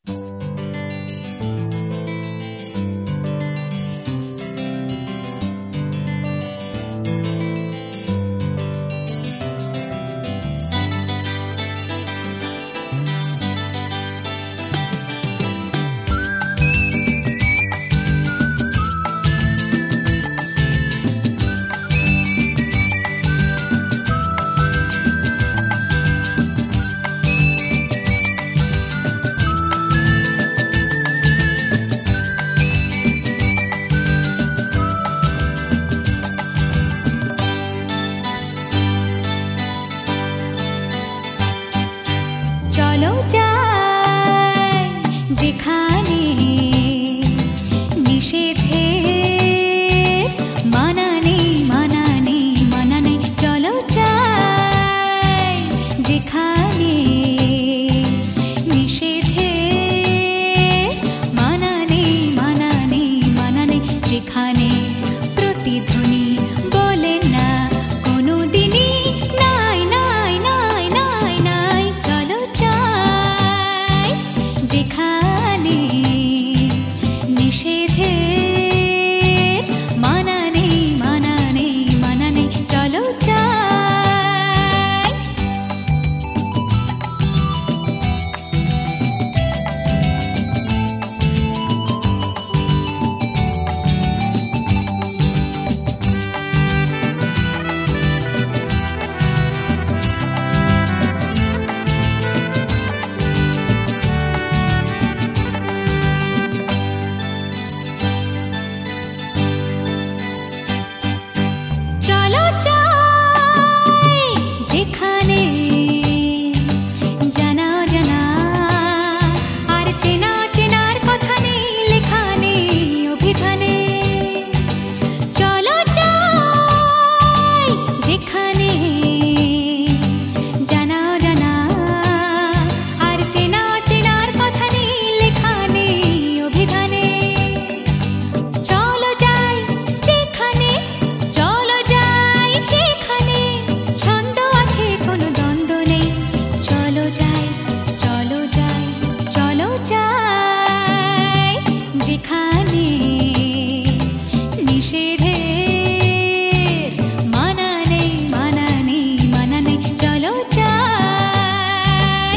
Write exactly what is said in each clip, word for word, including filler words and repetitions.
চলো যাই যেখানে নিষেধের মানা নেই, মানা নেই, মানা নেই। চলো যাই যেখানে নিষেধের মানা নেই, মানা নেই, মানা নেই। যেখানে প্রতিধ্বনি বলে না কোনো দিনই নাই, নাই, নাই, নাই, নাই। চলো যাই যেখানে নিষেধের মানা নেই, মানা নেই, মানা নেই। চলো যাই। চলো যাই যেখানে জানা জানা আর চেনা চেনার কথা নেই, লেখা নেই অভিধানে। চলো যাই যেখানে জানা জানা আর চেনা চেনার কথা নেই, লেখা নেই অভিধানে। চলো যাই যেখানে, চলো যাই যেখানে ছন্দ আছে কোনো দ্বন্দ্ব নেই। চলো যাই, চলো যাই, চলো যাই যেখানে নিষেধের মানা নেই, মানা নেই, মানা নেই। চলো যাই।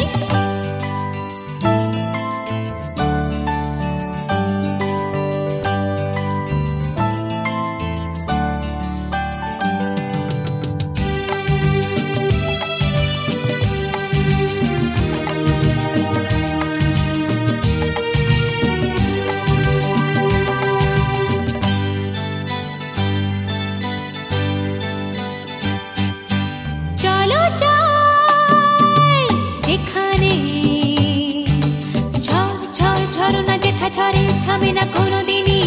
চলো যাই যেখানে ঝড় ঝড় ঝরনা যেথা ঝরে থামে না কোনো দিনই।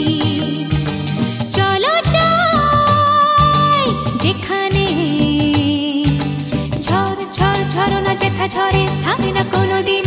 চলো যাই যেখানে ঝড় ঝড় ঝরনা যেথা ঝরে থামে না কোনো দিন।